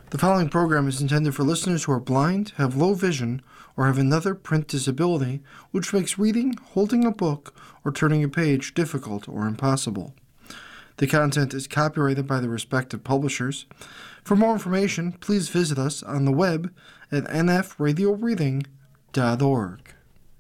The following program is intended for listeners who are blind, have low vision, or have another print disability which makes reading, holding a book, or turning a page difficult or impossible. The content is copyrighted by the respective publishers. For more information, please visit us on the web at nfradioreading.org.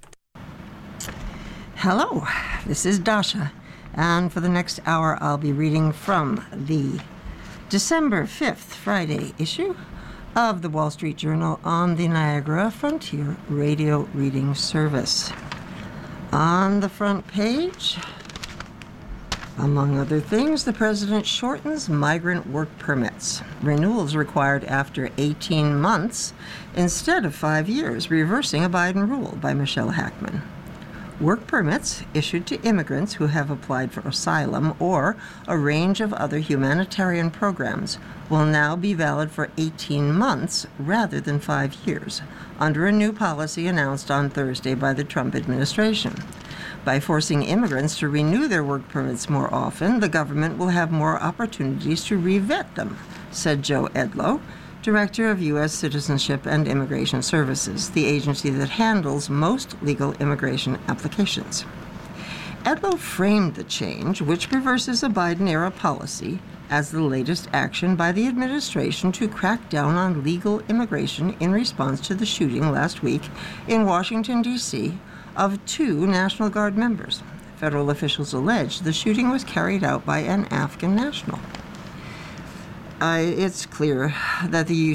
Hello, this is Dasha, and for the next hour I'll be reading from the December 5th, Friday issue of the Wall Street Journal on the Niagara Frontier Radio Reading Service. On the front page, among other things, the president shortens migrant work permits. Renewals required after 18 months instead of 5 years, reversing a Biden rule by Michelle Hackman. Work permits issued to immigrants who have applied for asylum or a range of other humanitarian programs will now be valid for 18 months rather than 5 years, under a new policy announced on Thursday by the Trump administration. By forcing immigrants to renew their work permits more often, the government will have more opportunities to revet them, said Joe Edlow, Director of U.S. Citizenship and Immigration Services, the agency that handles most legal immigration applications. Edlow framed the change, which reverses a Biden-era policy, as the latest action by the administration to crack down on legal immigration in response to the shooting last week in Washington, D.C., of 2 National Guard members. Federal officials allege the shooting was carried out by an Afghan national. It's clear that the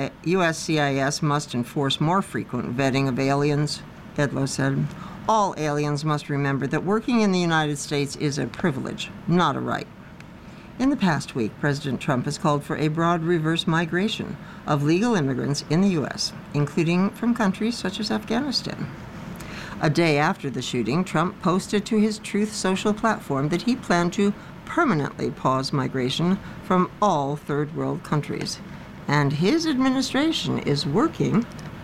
USCIS must enforce more frequent vetting of aliens, Edlow said. All aliens must remember that working in the United States is a privilege, not a right. In the past week, President Trump has called for a broad reverse migration of legal immigrants in the U.S., including from countries such as Afghanistan. A day after the shooting, Trump posted to his Truth Social platform that he planned to permanently pause migration from all third world countries. And his administration is working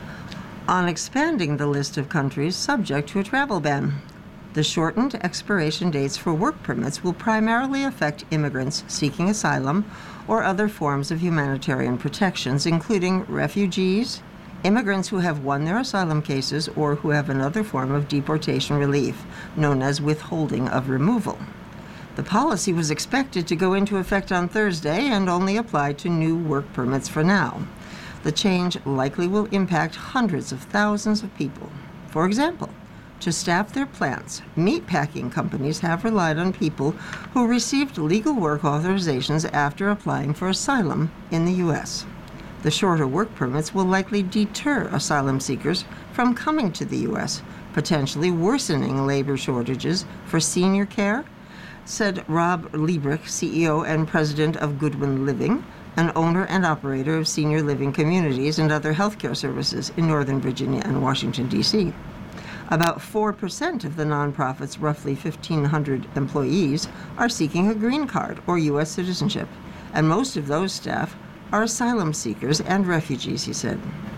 on expanding the list of countries subject to a travel ban. The shortened expiration dates for work permits will primarily affect immigrants seeking asylum or other forms of humanitarian protections, including refugees, immigrants who have won their asylum cases, or who have another form of deportation relief, known as withholding of removal. The policy was expected to go into effect on Thursday and only apply to new work permits for now. The change likely will impact hundreds of thousands of people. For example, to staff their plants, meatpacking companies have relied on people who received legal work authorizations after applying for asylum in the U.S. The shorter work permits will likely deter asylum seekers from coming to the U.S., potentially worsening labor shortages for senior care, said Rob Liebrich, CEO and president of Goodwin Living, an owner and operator of senior living communities and other healthcare services in Northern Virginia and Washington, D.C. About 4% of the nonprofit's roughly 1,500 employees are seeking a green card or U.S. citizenship, and most of those staff are asylum seekers and refugees, he said.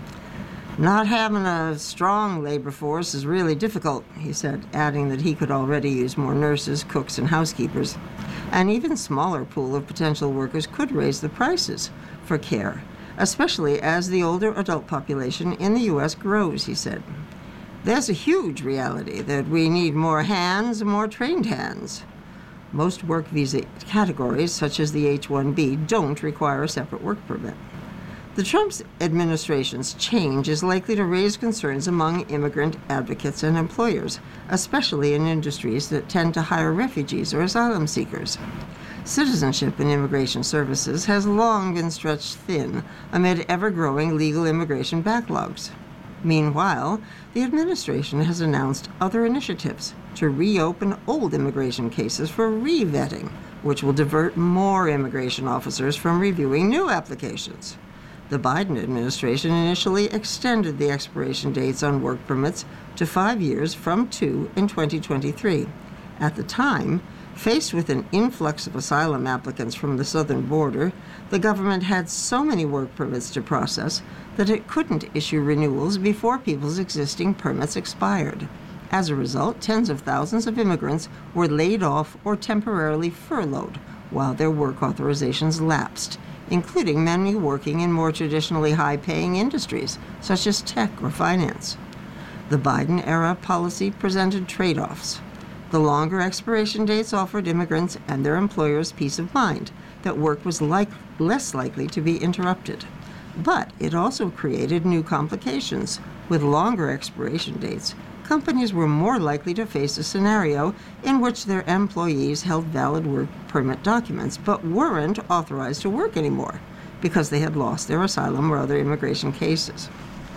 Not having a strong labor force is really difficult, he said, adding that he could already use more nurses, cooks, and housekeepers. An even smaller pool of potential workers could raise the prices for care, especially as the older adult population in the U.S. grows, he said. There's a huge reality that we need more hands, more trained hands. Most work visa categories, such as the H-1B, don't require a separate work permit. The Trump administration's change is likely to raise concerns among immigrant advocates and employers, especially in industries that tend to hire refugees or asylum seekers. Citizenship and Immigration Services has long been stretched thin amid ever-growing legal immigration backlogs. Meanwhile, the administration has announced other initiatives to reopen old immigration cases for re-vetting, which will divert more immigration officers from reviewing new applications. The Biden administration initially extended the expiration dates on work permits to 5 years from 2 in 2023. At the time, faced with an influx of asylum applicants from the southern border, the government had so many work permits to process that it couldn't issue renewals before people's existing permits expired. As a result, tens of thousands of immigrants were laid off or temporarily furloughed while their work authorizations lapsed, including many working in more traditionally high-paying industries, such as tech or finance. The Biden-era policy presented trade-offs. The longer expiration dates offered immigrants and their employers peace of mind that work was less likely to be interrupted. But it also created new complications. With longer expiration dates, companies were more likely to face a scenario in which their employees held valid work permit documents but weren't authorized to work anymore because they had lost their asylum or other immigration cases.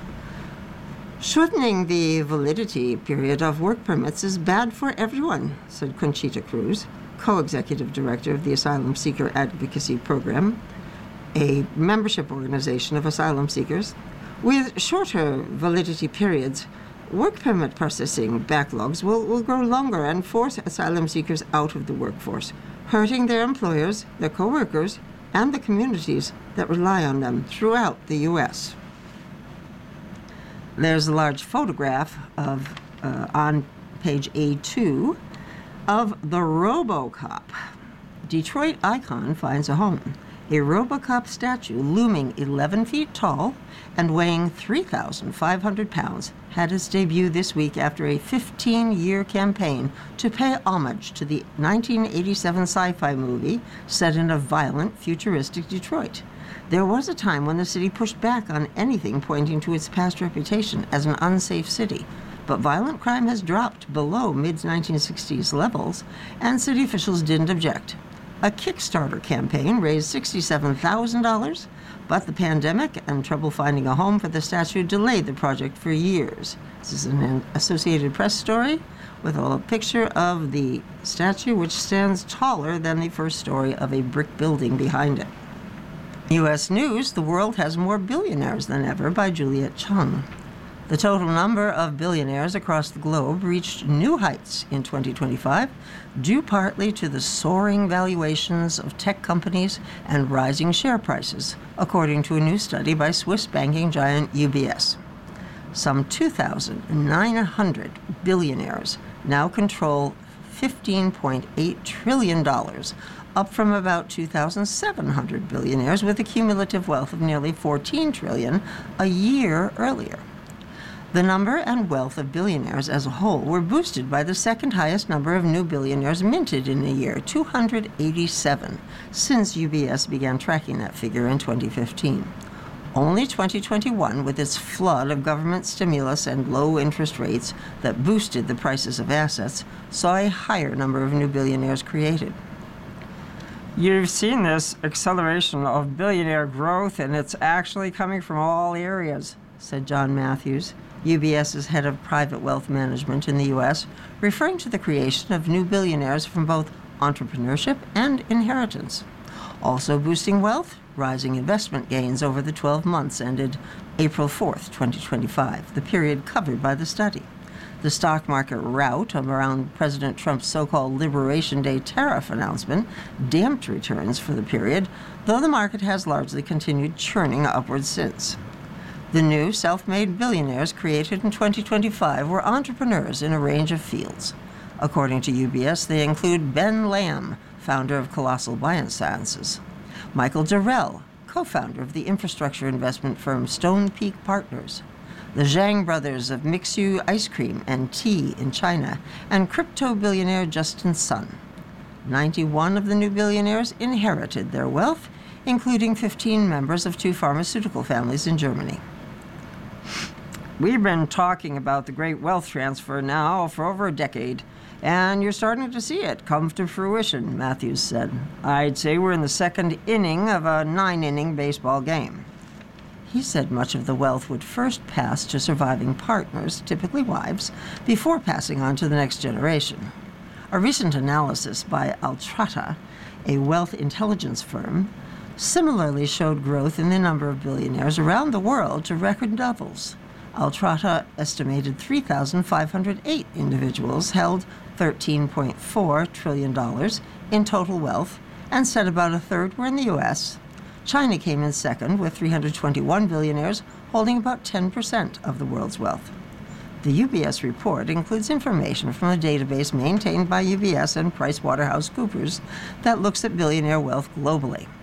Shortening the validity period of work permits is bad for everyone, said Conchita Cruz, co-executive director of the Asylum Seeker Advocacy Program, a membership organization of asylum seekers. With shorter validity periods, work permit processing backlogs will grow longer and force asylum seekers out of the workforce, hurting their employers, their co-workers, and the communities that rely on them throughout the U.S. There's a large photograph of, on page A2, of the RoboCop. Detroit icon finds a home. A RoboCop statue looming 11 feet tall and weighing 3,500 pounds had its debut this week after a 15-year campaign to pay homage to the 1987 sci-fi movie set in a violent, futuristic Detroit. There was a time when the city pushed back on anything pointing to its past reputation as an unsafe city, but violent crime has dropped below mid-1960s levels, and city officials didn't object. A Kickstarter campaign raised $67,000, but the pandemic and trouble finding a home for the statue delayed the project for years. This is an Associated Press story with a picture of the statue, which stands taller than the first story of a brick building behind it. U.S. News: The World Has More Billionaires Than Ever by Juliet Chung. The total number of billionaires across the globe reached new heights in 2025, due partly to the soaring valuations of tech companies and rising share prices, according to a new study by Swiss banking giant UBS. Some 2,900 billionaires now control $15.8 trillion, up from about 2,700 billionaires with a cumulative wealth of nearly $14 trillion a year earlier. The number and wealth of billionaires as a whole were boosted by the second highest number of new billionaires minted in a year, 287, since UBS began tracking that figure in 2015. Only 2021, with its flood of government stimulus and low interest rates that boosted the prices of assets, saw a higher number of new billionaires created. You've seen this acceleration of billionaire growth, and it's actually coming from all areas, said John Matthews, UBS's head of private wealth management in the U.S., referring to the creation of new billionaires from both entrepreneurship and inheritance. Also boosting wealth, rising investment gains over the 12 months ended April 4th, 2025, the period covered by the study. The stock market rout around President Trump's so-called Liberation Day tariff announcement damped returns for the period, though the market has largely continued churning upwards since. The new self-made billionaires created in 2025 were entrepreneurs in a range of fields. According to UBS, they include Ben Lamb, founder of Colossal Biosciences, Michael Durrell, co-founder of the infrastructure investment firm Stone Peak Partners, the Zhang brothers of Mixu Ice Cream and Tea in China, and crypto billionaire Justin Sun. 91 of the new billionaires inherited their wealth, including 15 members of 2 pharmaceutical families in Germany. We've been talking about the great wealth transfer now for over a decade, and you're starting to see it come to fruition, Matthews said. I'd say we're in the second inning of a 9-inning baseball game. He said much of the wealth would first pass to surviving partners, typically wives, before passing on to the next generation. A recent analysis by Altrata, a wealth intelligence firm, similarly showed growth in the number of billionaires around the world to record levels. Altrata estimated 3,508 individuals held $13.4 trillion in total wealth, and said about a third were in the U.S. China came in second, with 321 billionaires holding about 10% of the world's wealth. The UBS report includes information from a database maintained by UBS and PricewaterhouseCoopers that looks at billionaire wealth globally.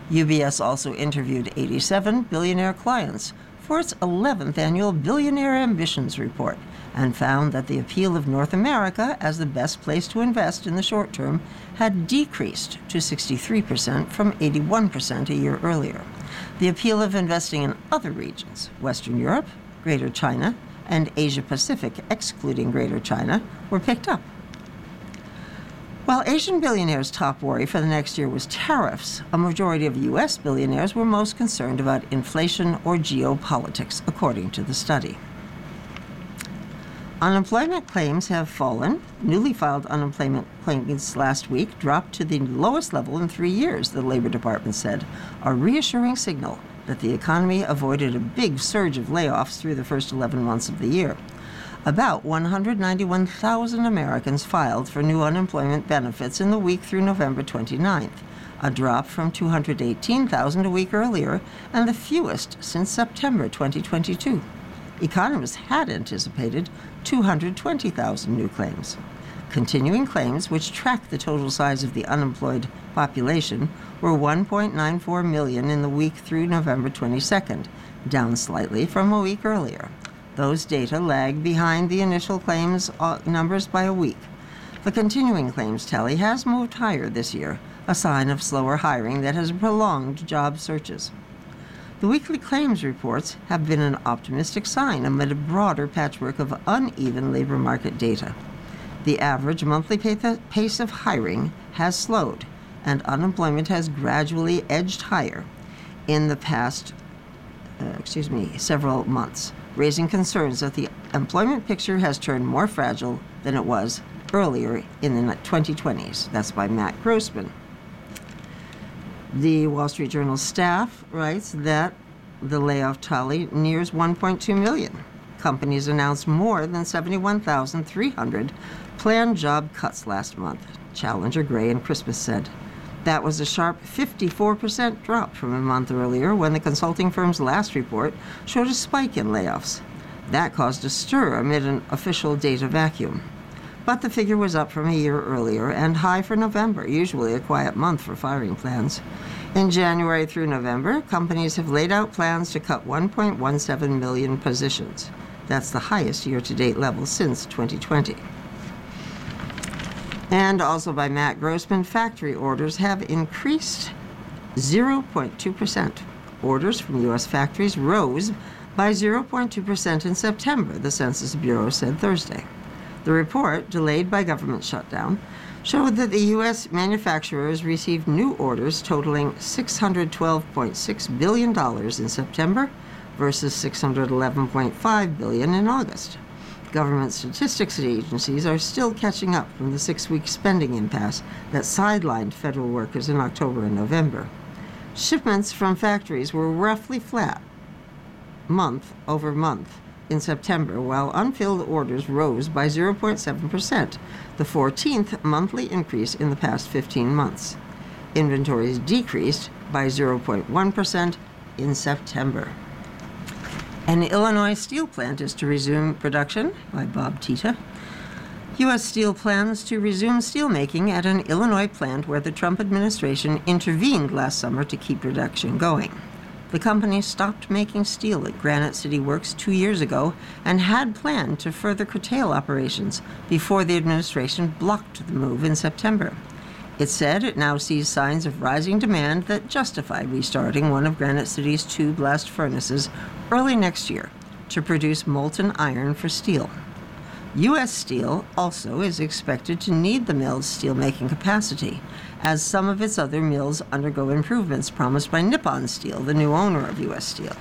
UBS also interviewed 87 billionaire clients for its 11th annual Billionaire Ambitions Report and found that the appeal of North America as the best place to invest in the short term had decreased to 63% from 81% a year earlier. The appeal of investing in other regions, Western Europe, Greater China, and Asia Pacific, excluding Greater China, were picked up. While Asian billionaires' top worry for the next year was tariffs, a majority of U.S. billionaires were most concerned about inflation or geopolitics, according to the study. Unemployment claims have fallen. Newly filed unemployment claims last week dropped to the lowest level in 3 years, the Labor Department said, a reassuring signal that the economy avoided a big surge of layoffs through the first 11 months of the year. About 191,000 Americans filed for new unemployment benefits in the week through November 29th, a drop from 218,000 a week earlier and the fewest since September 2022. Economists had anticipated 220,000 new claims. Continuing claims, which track the total size of the unemployed population, were 1.94 million in the week through November 22nd, down slightly from a week earlier. Those data lag behind the initial claims numbers by a week. The continuing claims tally has moved higher this year, a sign of slower hiring that has prolonged job searches. The weekly claims reports have been an optimistic sign amid a broader patchwork of uneven labor market data. The average monthly pace of hiring has slowed, and unemployment has gradually edged higher in the past several months, raising concerns that the employment picture has turned more fragile than it was earlier in the 2020s. That's by Matt Grossman. The Wall Street Journal staff writes that the layoff tally nears 1.2 million. Companies announced more than 71,300 planned job cuts last month, Challenger, Gray, and Crispus said. That was a sharp 54% drop from a month earlier when the consulting firm's last report showed a spike in layoffs. That caused a stir amid an official data vacuum. But the figure was up from a year earlier and high for November, usually a quiet month for firing plans. In January through November, companies have laid out plans to cut 1.17 million positions. That's the highest year-to-date level since 2020. And also by Matt Grossman, factory orders have increased 0.2%. Orders from U.S. factories rose by 0.2% in September, the Census Bureau said Thursday. The report, delayed by government shutdown, showed that the U.S. manufacturers received new orders totaling $612.6 billion in September versus $611.5 billion in August. Government statistics agencies are still catching up from the 6-week spending impasse that sidelined federal workers in October and November. Shipments from factories were roughly flat, month over month, in September, while unfilled orders rose by 0.7%, the 14th monthly increase in the past 15 months. Inventories decreased by 0.1% in September. An Illinois steel plant is to resume production, by Bob Tita. U.S. Steel plans to resume steelmaking at an Illinois plant where the Trump administration intervened last summer to keep production going. The company stopped making steel at Granite City Works 2 years ago and had planned to further curtail operations before the administration blocked the move in September. It said it now sees signs of rising demand that justify restarting one of Granite City's 2 blast furnaces early next year to produce molten iron for steel. U.S. Steel also is expected to need the mill's steelmaking capacity, as some of its other mills undergo improvements promised by Nippon Steel, the new owner of U.S. Steel.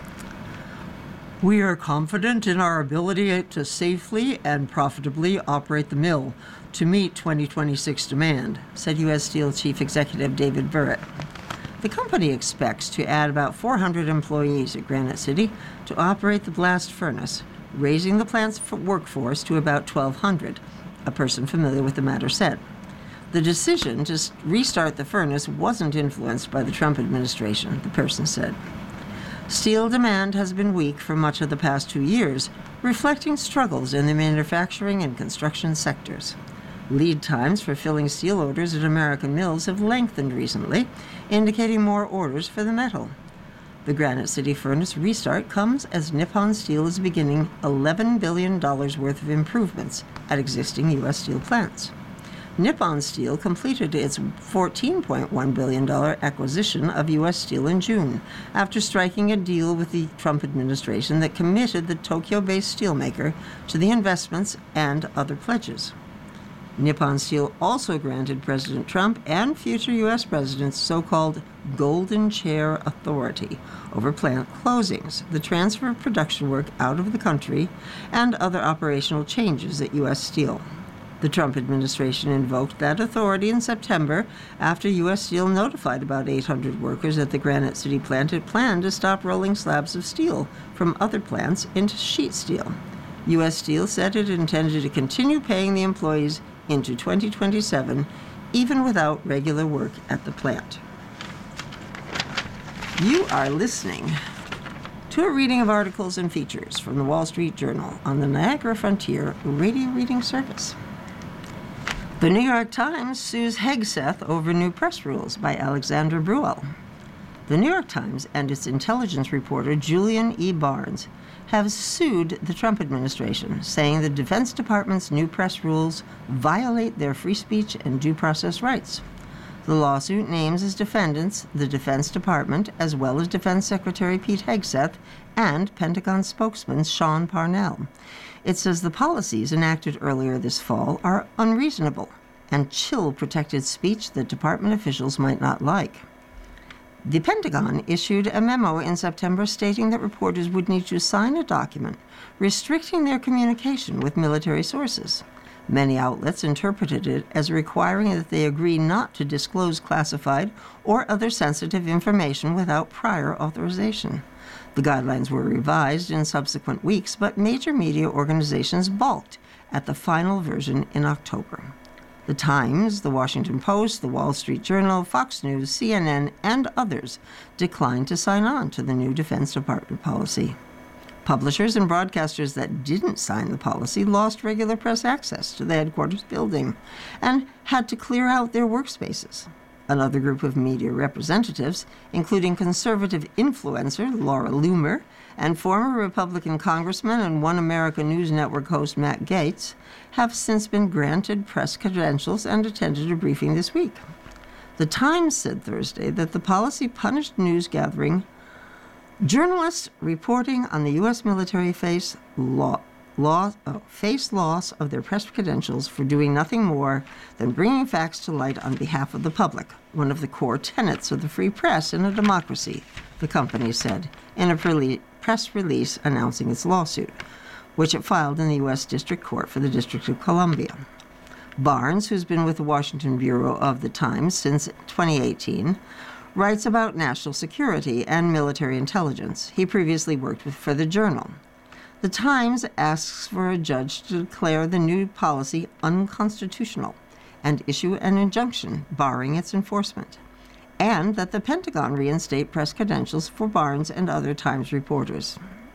We are confident in our ability to safely and profitably operate the mill to meet 2026 demand, said U.S. Steel Chief Executive David Burritt. The company expects to add about 400 employees at Granite City to operate the blast furnace, raising the plant's workforce to about 1,200, a person familiar with the matter said. The decision to restart the furnace wasn't influenced by the Trump administration, the person said. Steel demand has been weak for much of the past 2 years, reflecting struggles in the manufacturing and construction sectors. Lead times for filling steel orders at American mills have lengthened recently, indicating more orders for the metal. The Granite City furnace restart comes as Nippon Steel is beginning $11 billion worth of improvements at existing U.S. steel plants. Nippon Steel completed its $14.1 billion acquisition of U.S. Steel in June, after striking a deal with the Trump administration that committed the Tokyo-based steelmaker to the investments and other pledges. Nippon Steel also granted President Trump and future U.S. presidents so-called Golden Chair authority over plant closings, the transfer of production work out of the country, and other operational changes at U.S. Steel. The Trump administration invoked that authority in September after U.S. Steel notified about 800 workers at the Granite City plant it planned to stop rolling slabs of steel from other plants into sheet steel. U.S. Steel said it intended to continue paying the employees into 2027, even without regular work at the plant. You are listening to a reading of articles and features from the Wall Street Journal on the Niagara Frontier radio reading service. The New York Times sues Hegseth over new press rules by Alexandra Bruel. The New York Times and its intelligence reporter Julian E. Barnes have sued the Trump administration, saying the Defense Department's new press rules violate their free speech and due process rights. The lawsuit names as defendants the Defense Department, as well as Defense Secretary Pete Hegseth and Pentagon spokesman Sean Parnell. It says the policies enacted earlier this fall are unreasonable and chill protected speech that department officials might not like. The Pentagon issued a memo in September stating that reporters would need to sign a document restricting their communication with military sources. Many outlets interpreted it as requiring that they agree not to disclose classified or other sensitive information without prior authorization. The guidelines were revised in subsequent weeks, but major media organizations balked at the final version in October. The Times, The Washington Post, The Wall Street Journal, Fox News, CNN, and others declined to sign on to the new Defense Department policy. Publishers and broadcasters that didn't sign the policy lost regular press access to the headquarters building and had to clear out their workspaces. Another group of media representatives, including conservative influencer Laura Loomer and former Republican Congressman and One America News Network host Matt Gaetz, have since been granted press credentials and attended a briefing this week. The Times said Thursday that the policy punished news gathering journalists reporting on the U.S. military face loss of their press credentials for doing nothing more than bringing facts to light on behalf of the public, one of the core tenets of the free press in a democracy, the company said in a press release announcing its lawsuit, which it filed in the U.S. District Court for the District of Columbia. Barnes, who's been with the Washington Bureau of the Times since 2018, writes about national security and military intelligence. He previously worked for the Journal. The Times asks for a judge to declare the new policy unconstitutional and issue an injunction barring its enforcement, and that the Pentagon reinstate press credentials for Barnes and other Times reporters.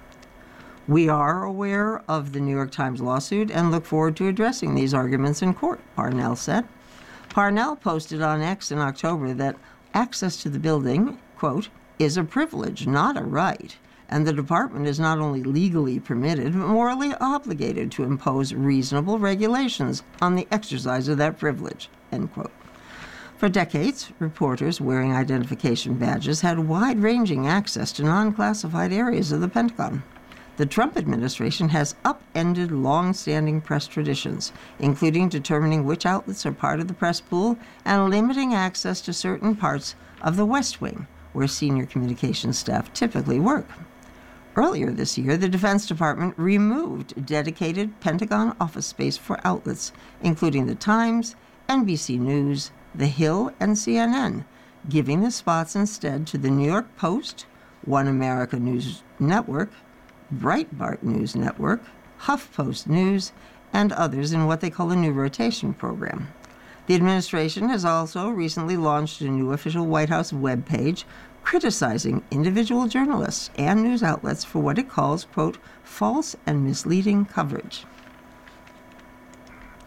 We are aware of the New York Times lawsuit and look forward to addressing these arguments in court, Parnell said. Parnell posted on X in October that access to the building, quote, is a privilege, not a right, and the department is not only legally permitted, but morally obligated to impose reasonable regulations on the exercise of that privilege, end quote. For decades, reporters wearing identification badges had wide-ranging access to non-classified areas of the Pentagon. The Trump administration has upended long-standing press traditions, including determining which outlets are part of the press pool and limiting access to certain parts of the West Wing, where senior communications staff typically work. Earlier this year, the Defense Department removed dedicated Pentagon office space for outlets, including the Times, NBC News, The Hill, and CNN, giving the spots instead to the New York Post, One America News Network, Breitbart News Network, HuffPost News, and others in what they call a new rotation program. The administration has also recently launched a new official White House webpage criticizing individual journalists and news outlets for what it calls, quote, false and misleading coverage.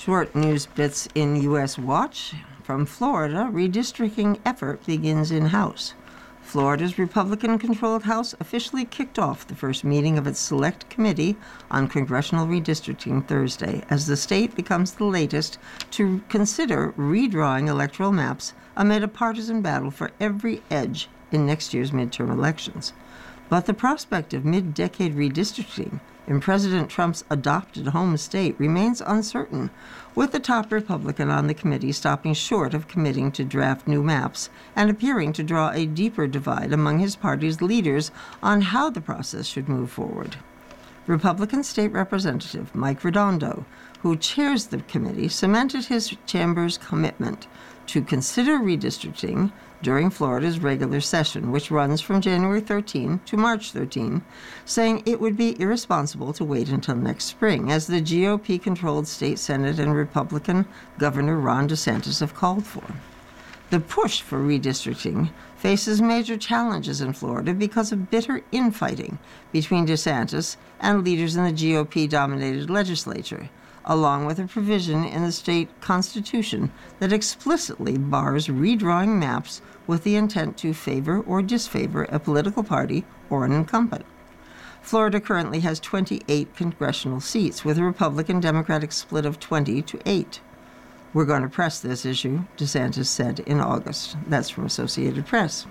Short news bits in U.S. Watch. From Florida, redistricting effort begins in-house. Florida's Republican-controlled House officially kicked off the first meeting of its Select Committee on Congressional Redistricting Thursday, as the state becomes the latest to consider redrawing electoral maps amid a partisan battle for every edge in next year's midterm elections. But the prospect of mid-decade redistricting in President Trump's adopted home state remains uncertain, with the top Republican on the committee stopping short of committing to draft new maps and appearing to draw a deeper divide among his party's leaders on how the process should move forward. Republican State Representative Mike Redondo, who chairs the committee, cemented his chamber's commitment to consider redistricting during Florida's regular session, which runs from January 13 to March 13, saying it would be irresponsible to wait until next spring, as the GOP-controlled state Senate and Republican Governor Ron DeSantis have called for. The push for redistricting faces major challenges in Florida because of bitter infighting between DeSantis and leaders in the GOP-dominated legislature, along with a provision in the state constitution that explicitly bars redrawing maps with the intent to favor or disfavor a political party or an incumbent. Florida currently has 28 congressional seats, with a Republican-Democratic split of 20-8. We're going to press this issue, DeSantis said in August. That's from Associated Press.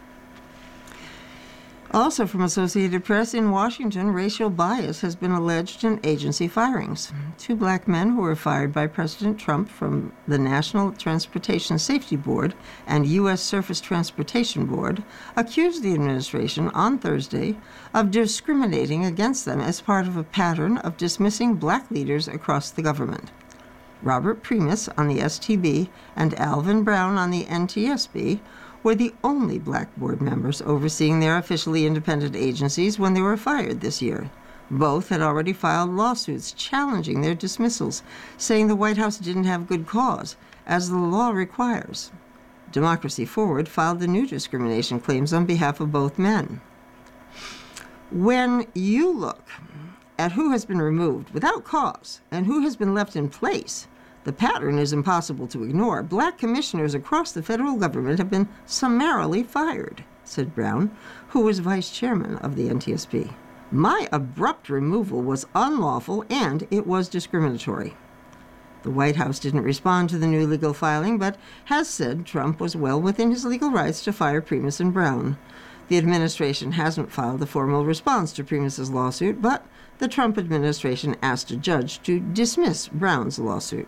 Also from Associated Press, in Washington, racial bias has been alleged in agency firings. 2 black men who were fired by President Trump from the National Transportation Safety Board and U.S. Surface Transportation Board accused the administration on Thursday of discriminating against them as part of a pattern of dismissing black leaders across the government. Robert Primus on the STB and Alvin Brown on the NTSB were the only black board members overseeing their officially independent agencies when they were fired this year. Both had already filed lawsuits challenging their dismissals, saying the White House didn't have good cause, as the law requires. Democracy Forward filed the new discrimination claims on behalf of both men. When you look at who has been removed without cause and who has been left in place, the pattern is impossible to ignore. Black commissioners across the federal government have been summarily fired, said Brown, who was vice chairman of the NTSB. My abrupt removal was unlawful and it was discriminatory. The White House didn't respond to the new legal filing, but has said Trump was well within his legal rights to fire Primus and Brown. The administration hasn't filed a formal response to Primus's lawsuit, but the Trump administration asked a judge to dismiss Brown's lawsuit.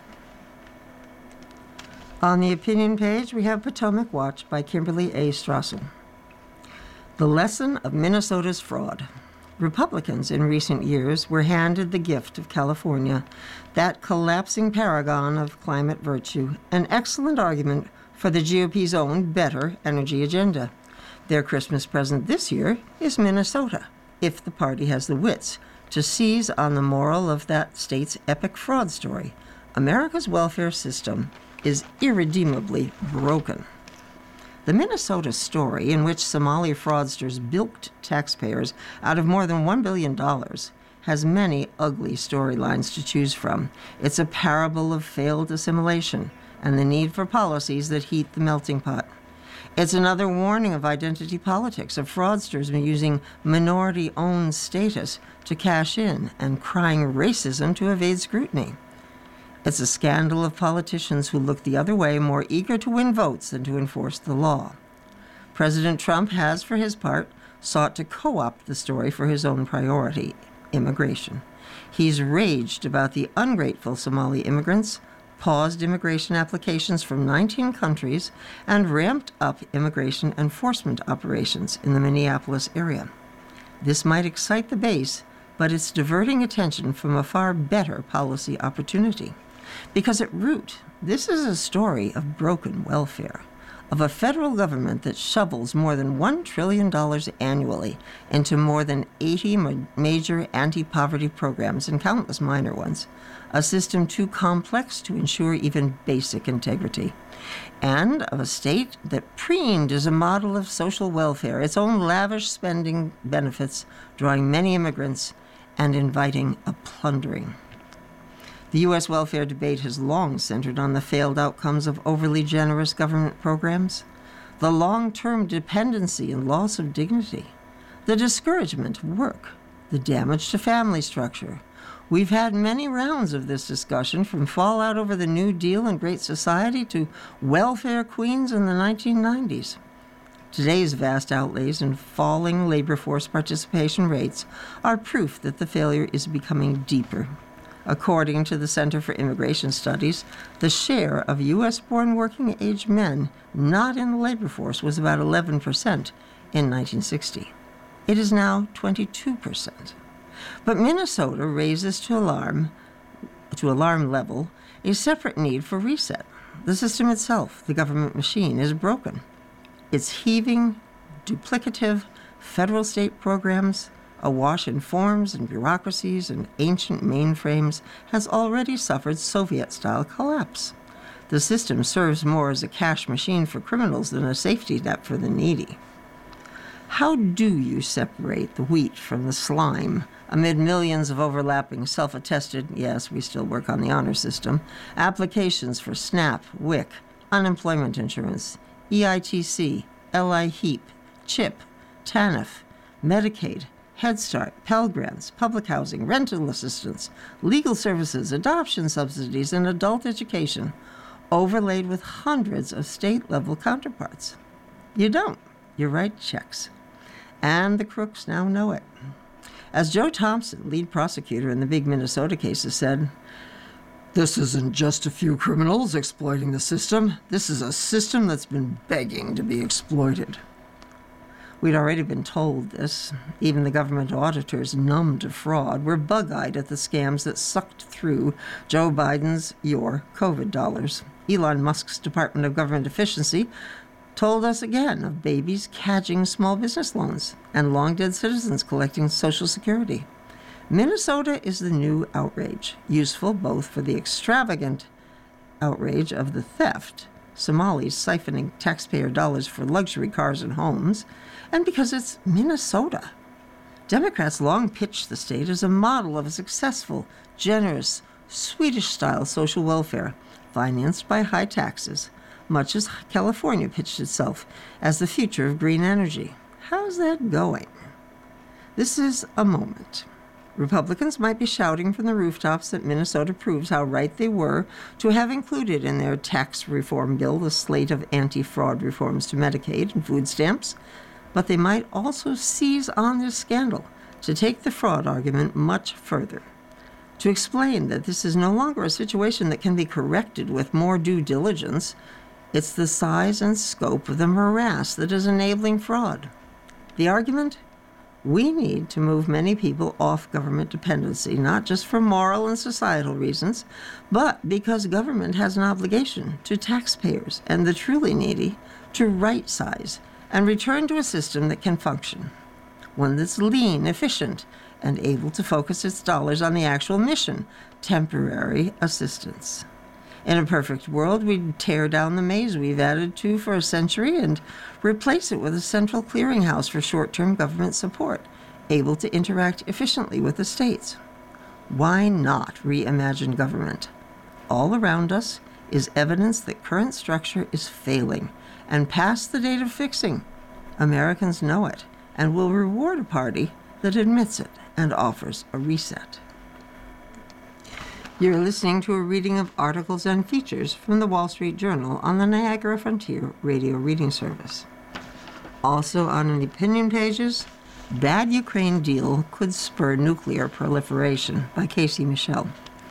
On the opinion page, we have Potomac Watch by Kimberly A. Strassel. The lesson of Minnesota's fraud. Republicans in recent years were handed the gift of California, that collapsing paragon of climate virtue, an excellent argument for the GOP's own better energy agenda. Their Christmas present this year is Minnesota, if the party has the wits to seize on the moral of that state's epic fraud story. America's welfare system is irredeemably broken. The Minnesota story, in which Somali fraudsters bilked taxpayers out of more than $1 billion, has many ugly storylines to choose from. It's a parable of failed assimilation and the need for policies that heat the melting pot. It's another warning of identity politics, of fraudsters using minority-owned status to cash in and crying racism to evade scrutiny. It's a scandal of politicians who look the other way, more eager to win votes than to enforce the law. President Trump has, for his part, sought to co-opt the story for his own priority, immigration. He's raged about the ungrateful Somali immigrants, paused immigration applications from 19 countries, and ramped up immigration enforcement operations in the Minneapolis area. This might excite the base, but it's diverting attention from a far better policy opportunity. Because at root, this is a story of broken welfare, of a federal government that shovels more than $1 trillion annually into more than 80 major anti-poverty programs and countless minor ones, a system too complex to ensure even basic integrity, and of a state that preened as a model of social welfare, its own lavish spending benefits, drawing many immigrants and inviting a plundering. The U.S. welfare debate has long centered on the failed outcomes of overly generous government programs, the long-term dependency and loss of dignity, the discouragement of work, the damage to family structure. We've had many rounds of this discussion, from fallout over the New Deal and Great Society to welfare queens in the 1990s. Today's vast outlays and falling labor force participation rates are proof that the failure is becoming deeper. According to the Center for Immigration Studies, the share of U.S.-born working-age men not in the labor force was about 11% in 1960. It is now 22%. But Minnesota raises to alarm level a separate need for reset. The system itself, the government machine, is broken. Its heaving, duplicative federal-state programs, awash in forms and bureaucracies and ancient mainframes, has already suffered Soviet-style collapse. The system serves more as a cash machine for criminals than a safety net for the needy. How do you separate the wheat from the slime amid millions of overlapping self-attested, yes, we still work on the honor system, applications for SNAP, WIC, unemployment insurance, EITC, LI-HEAP, CHIP, TANF, Medicaid, Head Start, Pell Grants, public housing, rental assistance, legal services, adoption subsidies, and adult education, overlaid with hundreds of state-level counterparts? You don't. You write checks. And the crooks now know it. As Joe Thompson, lead prosecutor in the big Minnesota cases, said, "This isn't just a few criminals exploiting the system. This is a system that's been begging to be exploited." We'd already been told this. Even the government auditors, numb to fraud, were bug-eyed at the scams that sucked through Joe Biden's, your COVID dollars. Elon Musk's Department of Government Efficiency told us again of babies cadging small business loans and long-dead citizens collecting Social Security. Minnesota is the new outrage, useful both for the extravagant outrage of the theft, Somalis siphoning taxpayer dollars for luxury cars and homes, and because it's Minnesota. Democrats long pitched the state as a model of a successful, generous, Swedish-style social welfare, financed by high taxes, much as California pitched itself as the future of green energy. How's that going? This is a moment. Republicans might be shouting from the rooftops that Minnesota proves how right they were to have included in their tax reform bill the slate of anti-fraud reforms to Medicaid and food stamps, but they might also seize on this scandal to take the fraud argument much further, to explain that this is no longer a situation that can be corrected with more due diligence. It's the size and scope of the morass that is enabling fraud. The argument? We need to move many people off government dependency, not just for moral and societal reasons, but because government has an obligation to taxpayers and the truly needy to right-size and return to a system that can function, one that's lean, efficient, and able to focus its dollars on the actual mission, temporary assistance. In a perfect world, we'd tear down the maze we've added to for a century and replace it with a central clearinghouse for short-term government support, able to interact efficiently with the states. Why not reimagine government? All around us is evidence that current structure is failing and past the date of fixing. Americans know it and will reward a party that admits it and offers a reset. You're listening to a reading of articles and features from the Wall Street Journal on the Niagara Frontier Radio Reading Service. Also on the opinion pages, Bad Ukraine Deal Could Spur Nuclear Proliferation by Casey Michel.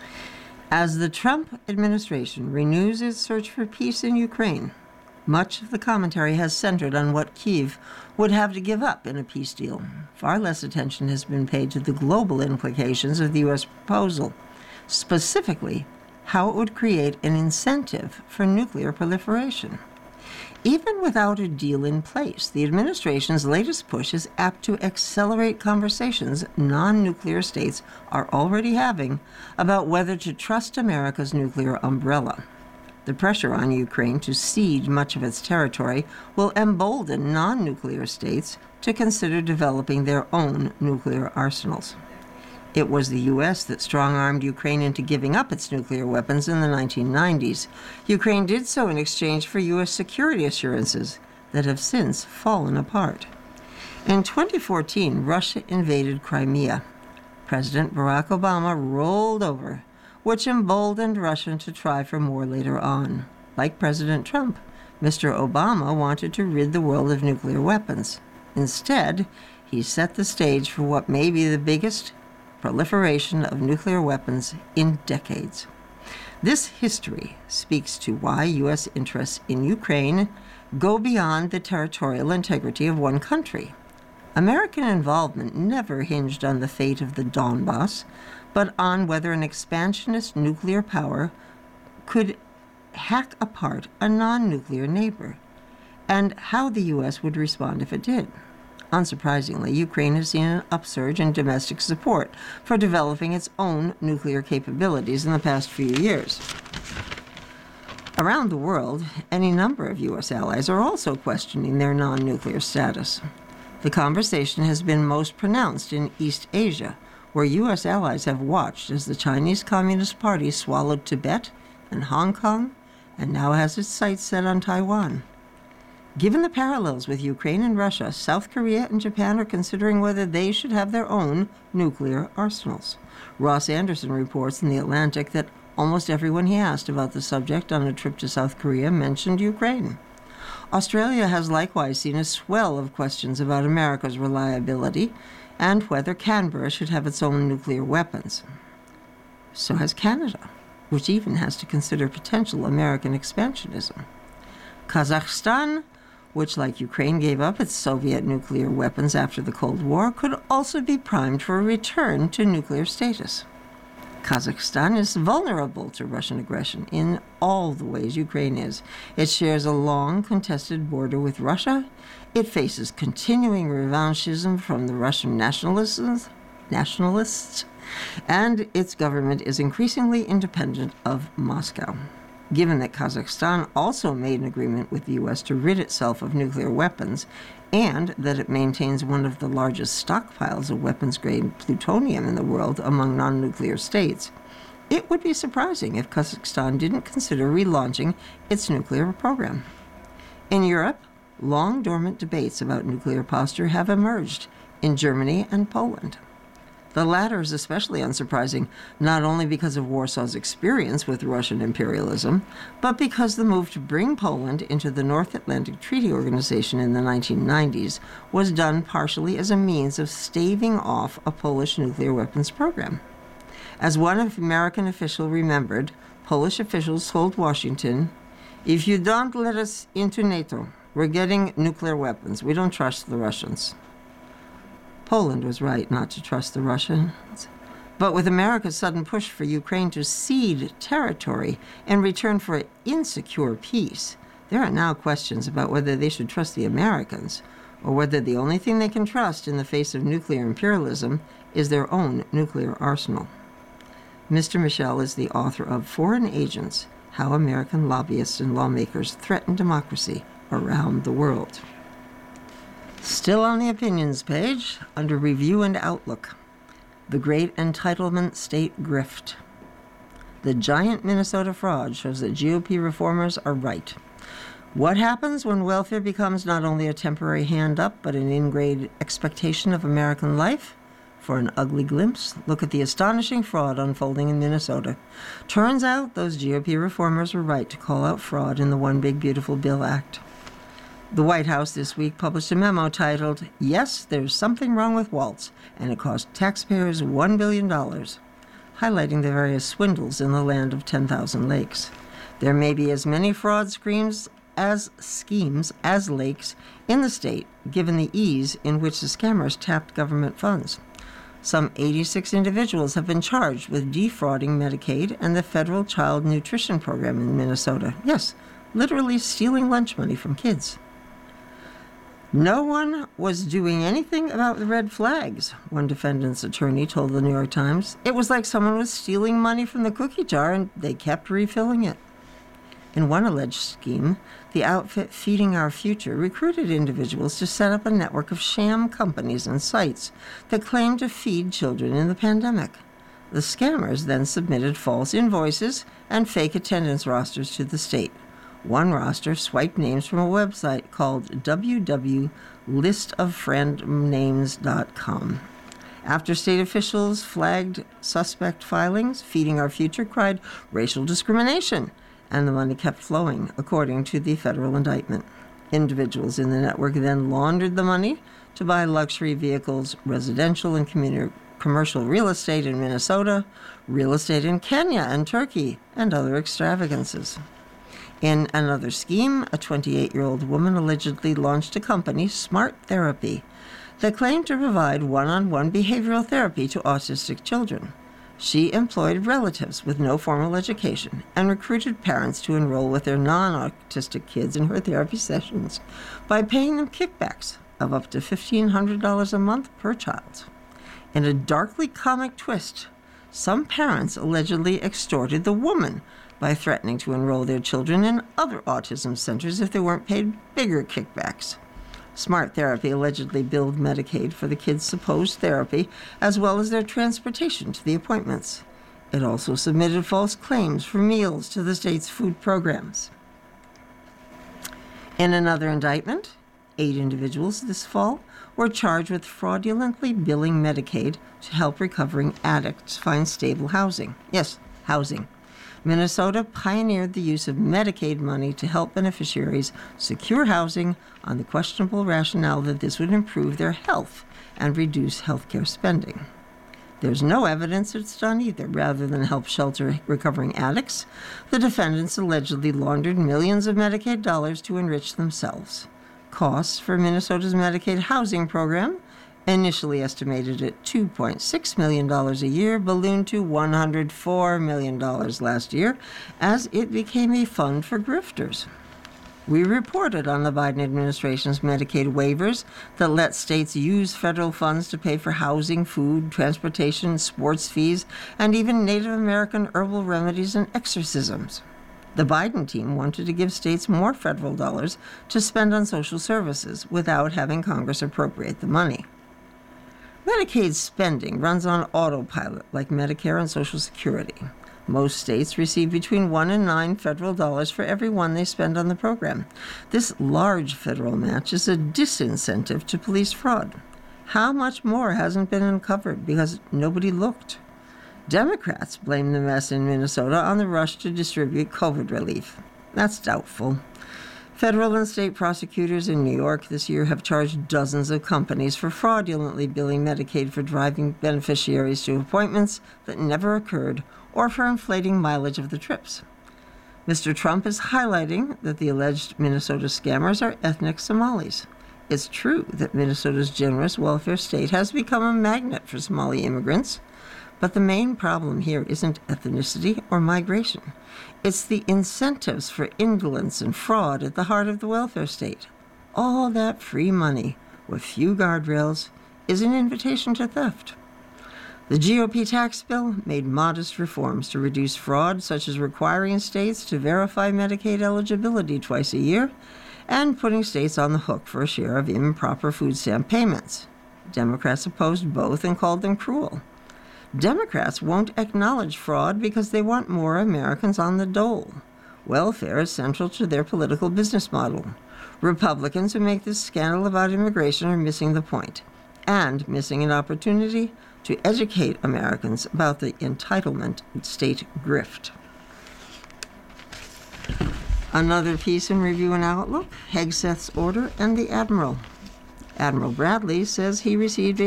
As the Trump administration renews its search for peace in Ukraine, much of the commentary has centered on what Kyiv would have to give up in a peace deal. Far less attention has been paid to the global implications of the U.S. proposal, specifically how it would create an incentive for nuclear proliferation. Even without a deal in place, the administration's latest push is apt to accelerate conversations non-nuclear states are already having about whether to trust America's nuclear umbrella. The pressure on Ukraine to cede much of its territory will embolden non-nuclear states to consider developing their own nuclear arsenals. It was the U.S. that strong-armed Ukraine into giving up its nuclear weapons in the 1990s. Ukraine did so in exchange for U.S. security assurances that have since fallen apart. In 2014, Russia invaded Crimea. President Barack Obama rolled over, which emboldened Russia to try for more later on. Like President Trump, Mr. Obama wanted to rid the world of nuclear weapons. Instead, he set the stage for what may be the biggest proliferation of nuclear weapons in decades. This history speaks to why U.S. interests in Ukraine go beyond the territorial integrity of one country. American involvement never hinged on the fate of the Donbass, but on whether an expansionist nuclear power could hack apart a non-nuclear neighbor, and how the U.S. would respond if it did. Unsurprisingly, Ukraine has seen an upsurge in domestic support for developing its own nuclear capabilities in the past few years. Around the world, any number of U.S. allies are also questioning their non-nuclear status. The conversation has been most pronounced in East Asia, where U.S. allies have watched as the Chinese Communist Party swallowed Tibet and Hong Kong, and now has its sights set on Taiwan. Given the parallels with Ukraine and Russia, South Korea and Japan are considering whether they should have their own nuclear arsenals. Ross Anderson reports in The Atlantic that almost everyone he asked about the subject on a trip to South Korea mentioned Ukraine. Australia has likewise seen a swell of questions about America's reliability and whether Canberra should have its own nuclear weapons. So has Canada, which even has to consider potential American expansionism. Kazakhstan, which, like Ukraine, gave up its Soviet nuclear weapons after the Cold War, could also be primed for a return to nuclear status. Kazakhstan is vulnerable to Russian aggression in all the ways Ukraine is. It shares a long, contested border with Russia. It faces continuing revanchism from the Russian nationalists, and its government is increasingly independent of Moscow. Given that Kazakhstan also made an agreement with the U.S. to rid itself of nuclear weapons, and that it maintains one of the largest stockpiles of weapons-grade plutonium in the world among non-nuclear states, it would be surprising if Kazakhstan didn't consider relaunching its nuclear program. In Europe, long-dormant debates about nuclear posture have emerged in Germany and Poland. The latter is especially unsurprising, not only because of Warsaw's experience with Russian imperialism, but because the move to bring Poland into the North Atlantic Treaty Organization in the 1990s was done partially as a means of staving off a Polish nuclear weapons program. As one American official remembered, Polish officials told Washington, "If you don't let us into NATO, we're getting nuclear weapons. We don't trust the Russians." Poland was right not to trust the Russians. But with America's sudden push for Ukraine to cede territory in return for an insecure peace, there are now questions about whether they should trust the Americans, or whether the only thing they can trust in the face of nuclear imperialism is their own nuclear arsenal. Mr. Michel is the author of Foreign Agents: How American Lobbyists and Lawmakers Threaten Democracy Around the World. Still on the opinions page, under Review and Outlook, the Great Entitlement State Grift. The giant Minnesota fraud shows that GOP reformers are right. What happens when welfare becomes not only a temporary hand up, but an ingrained expectation of American life? For an ugly glimpse, look at the astonishing fraud unfolding in Minnesota. Turns out those GOP reformers were right to call out fraud in the One Big Beautiful Bill Act. The White House this week published a memo titled, "Yes, There's Something Wrong with Waltz, and It Cost Taxpayers $1 billion, highlighting the various swindles in the land of 10,000 lakes. There may be as many fraud schemes as lakes in the state, given the ease in which the scammers tapped government funds. Some 86 individuals have been charged with defrauding Medicaid and the federal child nutrition program in Minnesota. Yes, literally stealing lunch money from kids. No one was doing anything about the red flags, one defendant's attorney told the New York Times. It was like someone was stealing money from the cookie jar and they kept refilling it. In one alleged scheme, the outfit Feeding Our Future recruited individuals to set up a network of sham companies and sites that claimed to feed children in the pandemic. The scammers then submitted false invoices and fake attendance rosters to the state. One roster swiped names from a website called www.listoffriendnames.com. After state officials flagged suspect filings, Feeding Our Future cried racial discrimination, and the money kept flowing, according to the federal indictment. Individuals in the network then laundered the money to buy luxury vehicles, residential and commercial real estate in Minnesota, real estate in Kenya and Turkey, and other extravagances. In another scheme, a 28-year-old woman allegedly launched a company, Smart Therapy, that claimed to provide one-on-one behavioral therapy to autistic children. She employed relatives with no formal education and recruited parents to enroll with their non-autistic kids in her therapy sessions by paying them kickbacks of up to $1,500 a month per child. In a darkly comic twist, some parents allegedly extorted the woman by threatening to enroll their children in other autism centers if they weren't paid bigger kickbacks. Smart Therapy allegedly billed Medicaid for the kids' supposed therapy, as well as their transportation to the appointments. It also submitted false claims for meals to the state's food programs. In another indictment, 8 individuals this fall were charged with fraudulently billing Medicaid to help recovering addicts find stable housing. Yes, housing. Minnesota pioneered the use of Medicaid money to help beneficiaries secure housing on the questionable rationale that this would improve their health and reduce health care spending. There's no evidence it's done either. Rather than help shelter recovering addicts, the defendants allegedly laundered millions of Medicaid dollars to enrich themselves. Costs for Minnesota's Medicaid housing program, initially estimated at $2.6 million a year, ballooned to $104 million last year as it became a fund for grifters. We reported on the Biden administration's Medicaid waivers that let states use federal funds to pay for housing, food, transportation, sports fees, and even Native American herbal remedies and exorcisms. The Biden team wanted to give states more federal dollars to spend on social services without having Congress appropriate the money. Medicaid spending runs on autopilot, like Medicare and Social Security. Most states receive between $1 and $9 federal dollars for every one they spend on the program. This large federal match is a disincentive to police fraud. How much more hasn't been uncovered because nobody looked? Democrats blame the mess in Minnesota on the rush to distribute COVID relief. That's doubtful. Federal and state prosecutors in New York this year have charged dozens of companies for fraudulently billing Medicaid for driving beneficiaries to appointments that never occurred or for inflating mileage of the trips. Mr. Trump is highlighting that the alleged Minnesota scammers are ethnic Somalis. It's true that Minnesota's generous welfare state has become a magnet for Somali immigrants, but the main problem here isn't ethnicity or migration. It's the incentives for indolence and fraud at the heart of the welfare state. All that free money, with few guardrails, is an invitation to theft. The GOP tax bill made modest reforms to reduce fraud, such as requiring states to verify Medicaid eligibility twice a year and putting states on the hook for a share of improper food stamp payments. Democrats opposed both and called them cruel. Democrats won't acknowledge fraud because they want more Americans on the dole. Welfare is central to their political business model. Republicans who make this scandal about immigration are missing the point and missing an opportunity to educate Americans about the entitlement state grift. Another piece in Review and Outlook, Hegseth's order and the Admiral. Admiral Bradley says he received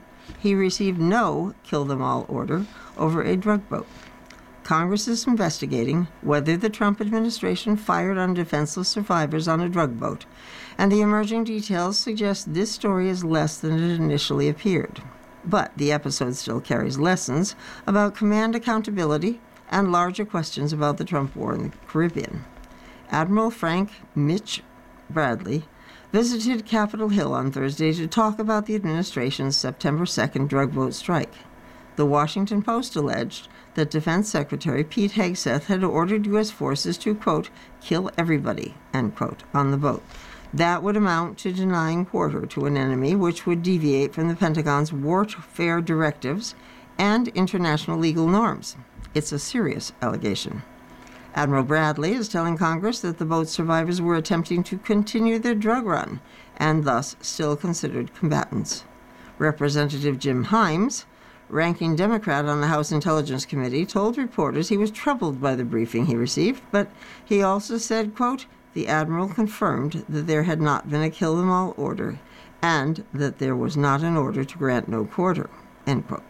no kill-them-all order over a drug boat. Congress is investigating whether the Trump administration fired on defenseless survivors on a drug boat, and the emerging details suggest this story is less than it initially appeared. But the episode still carries lessons about command accountability and larger questions about the Trump war in the Caribbean. Admiral Frank Mitch Bradley visited Capitol Hill on Thursday to talk about the administration's September 2nd drug boat strike. The Washington Post alleged that Defense Secretary Pete Hegseth had ordered U.S. forces to, quote, kill everybody, end quote, on the boat. That would amount to denying quarter to an enemy, which would deviate from the Pentagon's warfare directives and international legal norms. It's a serious allegation. Admiral Bradley is telling Congress that the boat survivors were attempting to continue their drug run and thus still considered combatants. Representative Jim Himes, ranking Democrat on the House Intelligence Committee, told reporters he was troubled by the briefing he received, but he also said, quote, the Admiral confirmed that there had not been a kill-them-all order and that there was not an order to grant no quarter, end quote.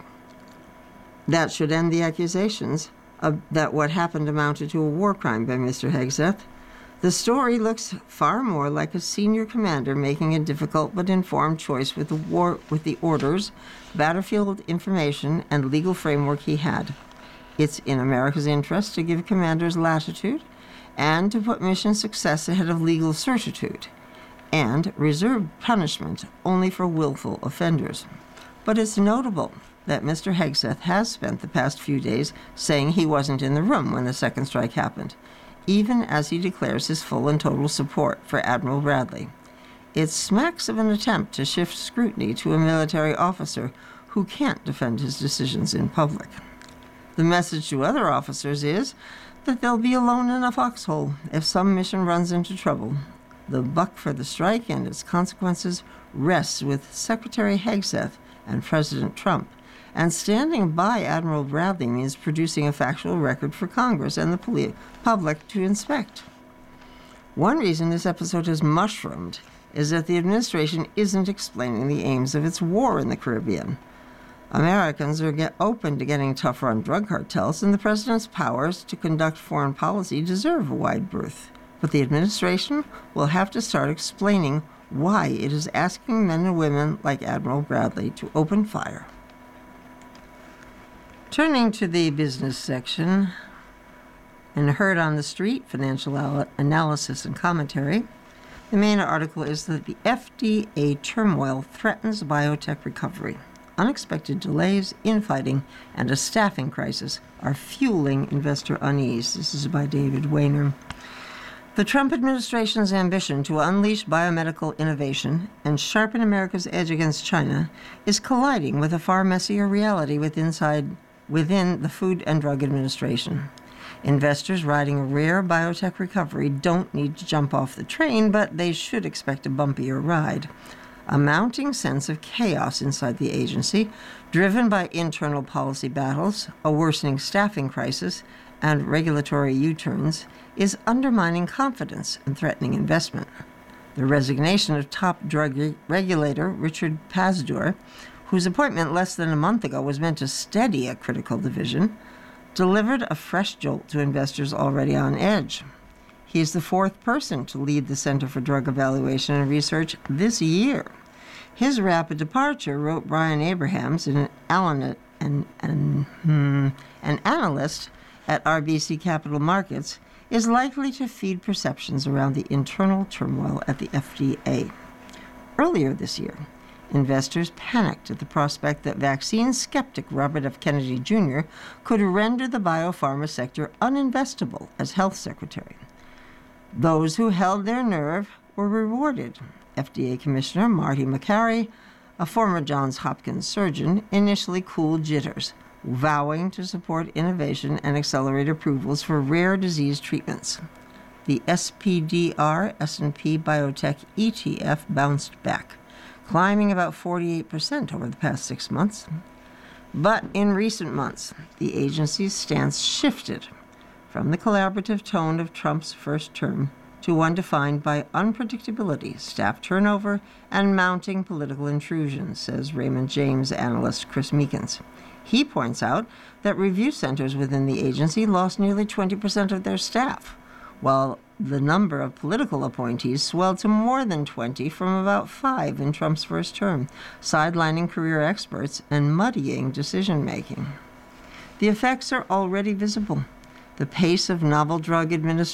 That should end the accusations that what happened amounted to a war crime by Mr. Hegseth. The story looks far more like a senior commander making a difficult but informed choice with the orders, battlefield information, and legal framework he had. It's in America's interest to give commanders latitude and to put mission success ahead of legal certitude, and reserve punishment only for willful offenders. But it's notable that Mr. Hegseth has spent the past few days saying he wasn't in the room when the second strike happened, even as he declares his full and total support for Admiral Bradley. It smacks of an attempt to shift scrutiny to a military officer who can't defend his decisions in public. The message to other officers is that they'll be alone in a foxhole if some mission runs into trouble. The buck for the strike and its consequences rests with Secretary Hegseth and President Trump, and standing by Admiral Bradley means producing a factual record for Congress and the public to inspect. One reason this episode has mushroomed is that the administration isn't explaining the aims of its war in the Caribbean. Americans are open to getting tougher on drug cartels, and the president's powers to conduct foreign policy deserve a wide berth. But the administration will have to start explaining why it is asking men and women like Admiral Bradley to open fire. Turning to the business section, and heard on the street, financial analysis and commentary, the main article is that the FDA turmoil threatens biotech recovery. Unexpected delays, infighting, and a staffing crisis are fueling investor unease. This is by David Weiner. The Trump administration's ambition to unleash biomedical innovation and sharpen America's edge against China is colliding with a far messier reality within the Food and Drug Administration. Investors riding a rare biotech recovery don't need to jump off the train, but they should expect a bumpier ride. A mounting sense of chaos inside the agency, driven by internal policy battles, a worsening staffing crisis, and regulatory U-turns, is undermining confidence and threatening investment. The resignation of top drug regulator Richard Pazdur, whose appointment less than a month ago was meant to steady a critical division, delivered a fresh jolt to investors already on edge. He is the fourth person to lead the Center for Drug Evaluation and Research this year. His rapid departure, wrote Brian Abrahams, an analyst at RBC Capital Markets, is likely to feed perceptions around the internal turmoil at the FDA. Earlier this year, investors panicked at the prospect that vaccine skeptic Robert F. Kennedy Jr. could render the biopharma sector uninvestable as health secretary. Those who held their nerve were rewarded. FDA Commissioner Marty Makary, a former Johns Hopkins surgeon, initially cooled jitters, vowing to support innovation and accelerate approvals for rare disease treatments. The SPDR S&P Biotech ETF bounced back, climbing about 48% over the past 6 months. But in recent months, the agency's stance shifted from the collaborative tone of Trump's first term to one defined by unpredictability, staff turnover, and mounting political intrusion, says Raymond James analyst Chris Meekins. He points out that review centers within the agency lost nearly 20% of their staff, while the number of political appointees swelled to more than 20 from about 5 in Trump's first term, sidelining career experts and muddying decision-making. The effects are already visible. The pace of novel drug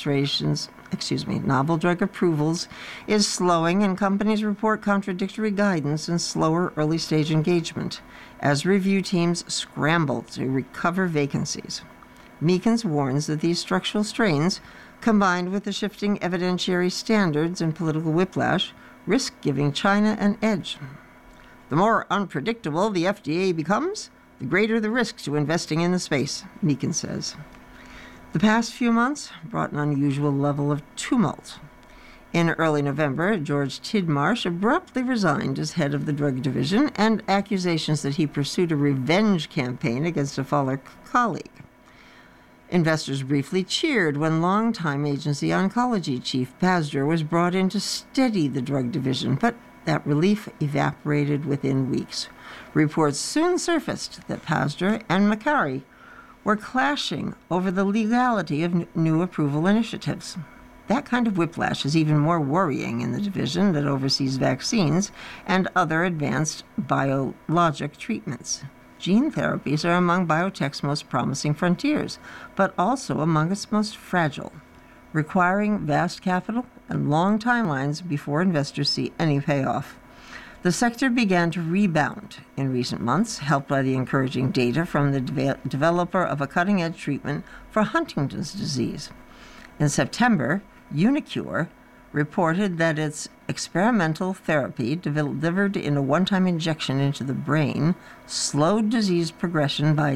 approvals is slowing, and companies report contradictory guidance and slower early-stage engagement as review teams scramble to recover vacancies. Meekins warns that these structural strains, combined with the shifting evidentiary standards and political whiplash, risk giving China an edge. The more unpredictable the FDA becomes, the greater the risk to investing in the space, Meekins says. The past few months brought an unusual level of tumult. In early November, George Tidmarsh abruptly resigned as head of the drug division, and accusations that he pursued a revenge campaign against a former colleague. Investors briefly cheered when longtime agency oncology chief Pazdur was brought in to steady the drug division, but that relief evaporated within weeks. Reports soon surfaced that Pazdur and Makary were clashing over the legality of new approval initiatives. That kind of whiplash is even more worrying in the division that oversees vaccines and other advanced biologic treatments. Gene therapies are among biotech's most promising frontiers, but also among its most fragile, requiring vast capital and long timelines before investors see any payoff. The sector began to rebound in recent months, helped by the encouraging data from the developer of a cutting-edge treatment for Huntington's disease. In September, uniQure reported that its experimental therapy, delivered in a one-time injection into the brain, slowed disease progression by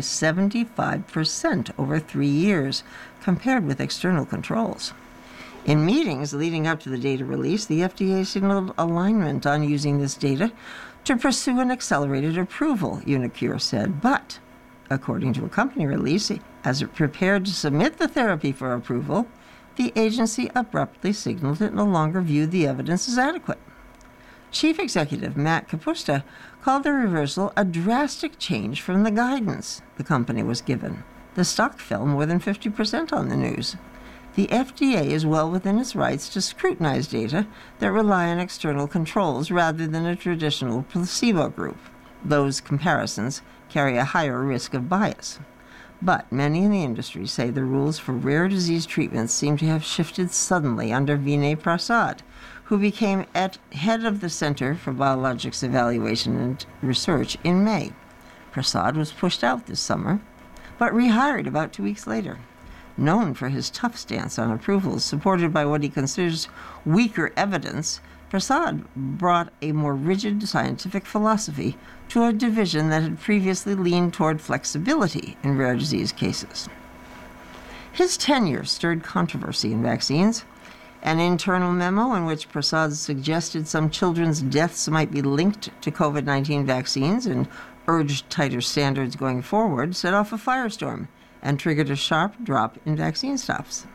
75% over 3 years, compared with external controls. In meetings leading up to the data release, the FDA signaled alignment on using this data to pursue an accelerated approval, uniQure said. But, according to a company release, as it prepared to submit the therapy for approval, the agency abruptly signaled it no longer viewed the evidence as adequate. Chief Executive Matt Kapusta called the reversal a drastic change from the guidance the company was given. The stock fell more than 50% on the news. The FDA is well within its rights to scrutinize data that rely on external controls rather than a traditional placebo group. Those comparisons carry a higher risk of bias. But many in the industry say the rules for rare disease treatments seem to have shifted suddenly under Vinay Prasad, who became head of the Center for Biologics Evaluation and Research in May. Prasad was pushed out this summer, but rehired about 2 weeks later. Known for his tough stance on approvals, supported by what he considers weaker evidence, Prasad brought a more rigid scientific philosophy to a division that had previously leaned toward flexibility in rare disease cases. His tenure stirred controversy in vaccines. An internal memo in which Prasad suggested some children's deaths might be linked to COVID-19 vaccines and urged tighter standards going forward set off a firestorm and triggered a sharp drop in vaccine stops.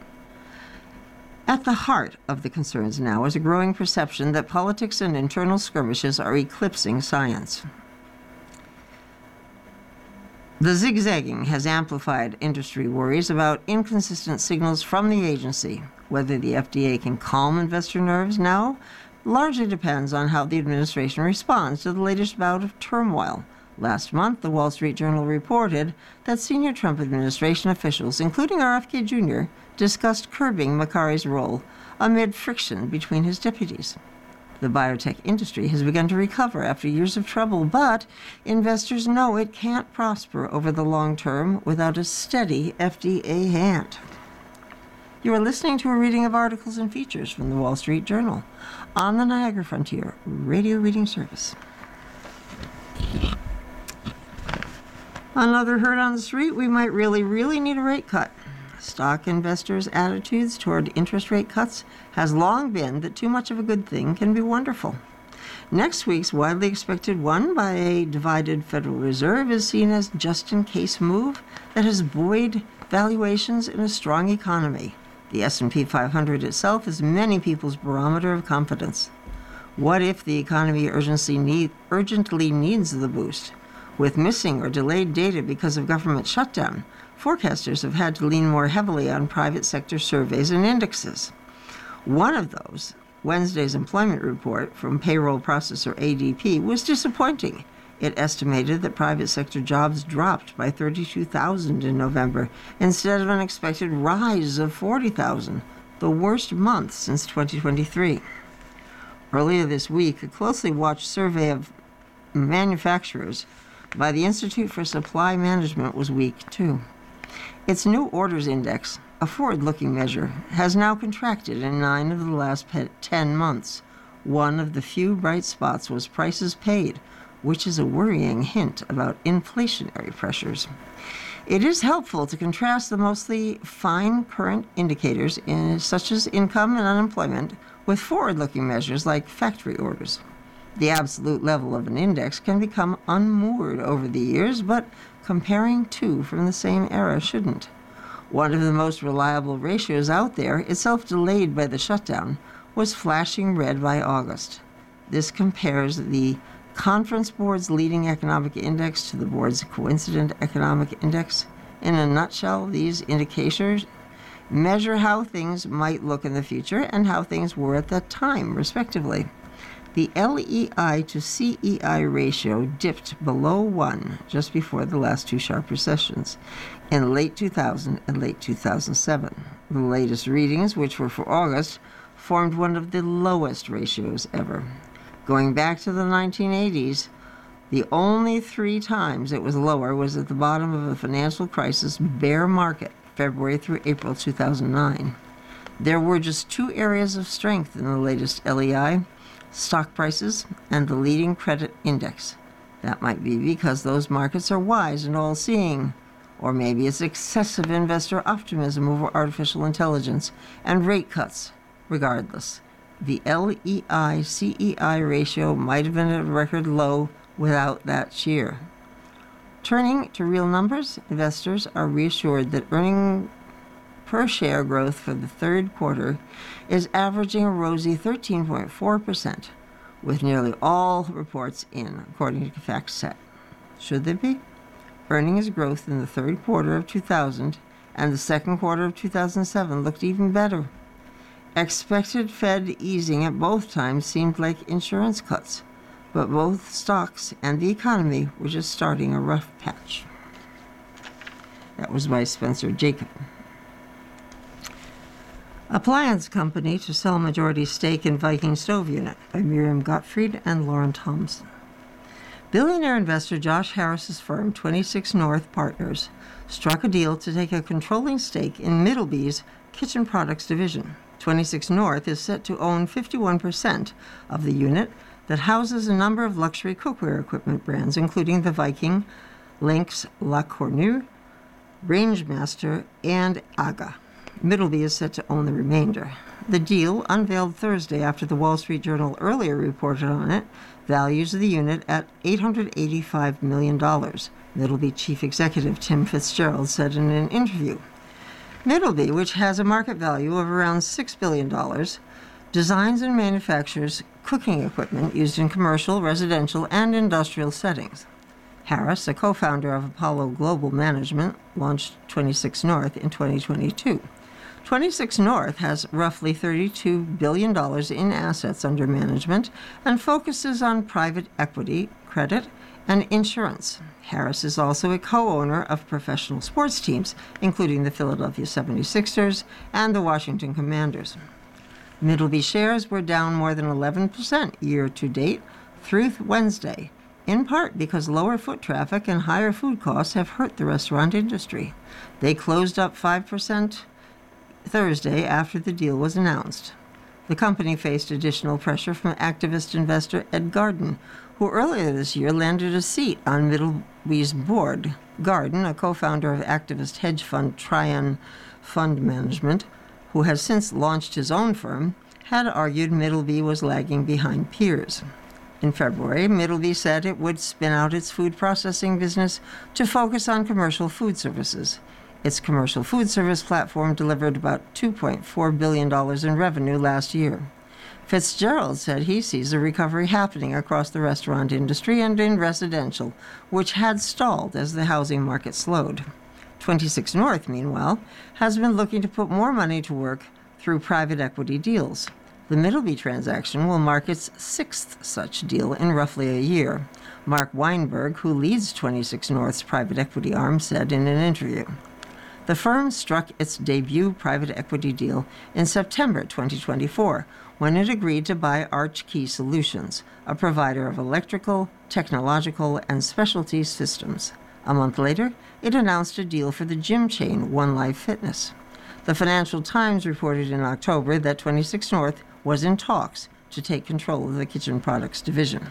At the heart of the concerns now is a growing perception that politics and internal skirmishes are eclipsing science. The zigzagging has amplified industry worries about inconsistent signals from the agency. Whether the FDA can calm investor nerves now largely depends on how the administration responds to the latest bout of turmoil. Last month, the Wall Street Journal reported that senior Trump administration officials, including RFK Jr., discussed curbing Makary's role amid friction between his deputies. The biotech industry has begun to recover after years of trouble, but investors know it can't prosper over the long term without a steady FDA hand. You are listening to a reading of articles and features from the Wall Street Journal on the Niagara Frontier radio reading service. Another herd on the street, we might really need a rate cut. Stock investors' attitudes toward interest rate cuts has long been that too much of a good thing can be wonderful. Next week's widely expected one by a divided Federal Reserve is seen as just-in-case move that has buoyed valuations in a strong economy. The S&P 500 itself is many people's barometer of confidence. What if the economy urgently needs the boost? With missing or delayed data because of government shutdown, forecasters have had to lean more heavily on private sector surveys and indexes. One of those, Wednesday's employment report from payroll processor ADP, was disappointing It estimated that private sector jobs dropped by 32,000 in November instead of an expected rise of 40,000, the worst month since 2023. Earlier this week, a closely watched survey of manufacturers by the Institute for Supply Management was weak, too. Its new orders index, a forward-looking measure, has now contracted in 9 of the last 10 months. One of the few bright spots was prices paid, which is a worrying hint about inflationary pressures. It is helpful to contrast the mostly fine current indicators such as income and unemployment with forward-looking measures like factory orders. The absolute level of an index can become unmoored over the years, but comparing two from the same era shouldn't. One of the most reliable ratios out there, itself delayed by the shutdown, was flashing red by August. This compares the Conference Board's leading economic index to the board's coincident economic index. In a nutshell, these indicators measure how things might look in the future and how things were at that time, respectively. The LEI to CEI ratio dipped below 1 just before the last two sharp recessions, in late 2000 and late 2007. The latest readings, which were for August, formed one of the lowest ratios ever. Going back to the 1980s, the only 3 times it was lower was at the bottom of a financial crisis bear market, February through April 2009. There were just 2 areas of strength in the latest LEI: stock prices and the leading credit index. That might be because those markets are wise and all-seeing, or maybe it's excessive investor optimism over artificial intelligence and rate cuts. Regardless, the LEI-CEI ratio might have been at a record low without that cheer. Turning to real numbers, investors are reassured that earning per share growth for the third quarter is averaging a rosy 13.4%, with nearly all reports in, according to FactSet. Should they be? Earnings growth in the third quarter of 2000 and the second quarter of 2007 looked even better. Expected Fed easing at both times seemed like insurance cuts, but both stocks and the economy were just starting a rough patch. That was by Spencer Jacob. Appliance company to sell majority stake in Viking stove unit by Miriam Gottfried and Lauren Thompson. Billionaire investor Josh Harris's firm, 26 North Partners, struck a deal to take a controlling stake in Middleby's kitchen products division. 26 North is set to own 51% of the unit that houses a number of luxury cookware equipment brands, including the Viking, Lynx, La Cornue, Rangemaster, and AGA. Middleby is set to own the remainder. The deal, unveiled Thursday after the Wall Street Journal earlier reported on it, values the unit at $885 million, Middleby chief executive Tim Fitzgerald said in an interview. Middleby, which has a market value of around $6 billion, designs and manufactures cooking equipment used in commercial, residential, and industrial settings. Harris, a co-founder of Apollo Global Management, launched 26 North in 2022. 26 North has roughly $32 billion in assets under management and focuses on private equity, credit, and insurance. Harris is also a co-owner of professional sports teams, including the Philadelphia 76ers and the Washington Commanders. Middleby shares were down more than 11% year to date through Wednesday, in part because lower foot traffic and higher food costs have hurt the restaurant industry. They closed up 5% Thursday after the deal was announced. The company faced additional pressure from activist investor Ed Garden, who earlier this year landed a seat on Middleby's board. Garden, a co-founder of activist hedge fund Trian Fund Management, who has since launched his own firm, had argued Middleby was lagging behind peers. In February, Middleby said it would spin out its food processing business to focus on commercial food services. Its commercial food service platform delivered about $2.4 billion in revenue last year. Fitzgerald said he sees a recovery happening across the restaurant industry and in residential, which had stalled as the housing market slowed. 26 North, meanwhile, has been looking to put more money to work through private equity deals. The Middleby transaction will mark its 6th such deal in roughly a year. Mark Weinberg, who leads 26 North's private equity arm, said in an interview. The firm struck its debut private equity deal in September 2024 when it agreed to buy Arch Key Solutions, a provider of electrical, technological, and specialty systems. A month later, it announced a deal for the gym chain One Life Fitness. The Financial Times reported in October that 26 North was in talks to take control of the kitchen products division.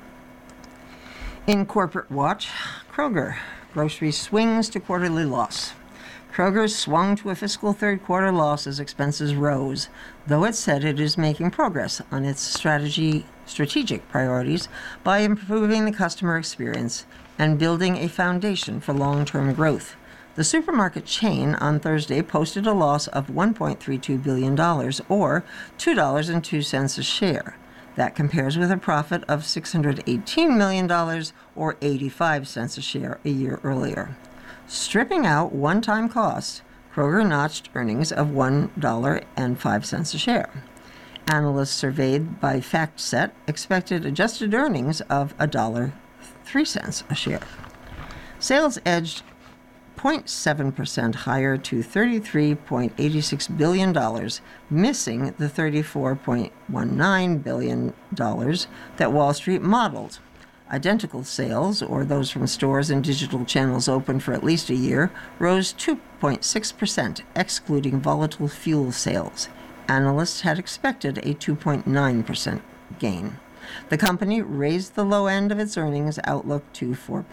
In Corporate Watch, Kroger. Grocery swings to quarterly loss. Kroger swung to a fiscal third quarter loss as expenses rose, though it said it is making progress on its strategic priorities by improving the customer experience and building a foundation for long-term growth. The supermarket chain on Thursday posted a loss of $1.32 billion, or $2.02 a share. That compares with a profit of $618 million, or 85 cents a share a year earlier. Stripping out one-time costs, Kroger notched earnings of $1.05 a share. Analysts surveyed by FactSet expected adjusted earnings of $1.03 a share. Sales edged 0.7% higher to $33.86 billion, missing the $34.19 billion that Wall Street modeled. Identical sales, or those from stores and digital channels open for at least a year, rose 2.6%, excluding volatile fuel sales. Analysts had expected a 2.9% gain. The company raised the low end of its earnings outlook to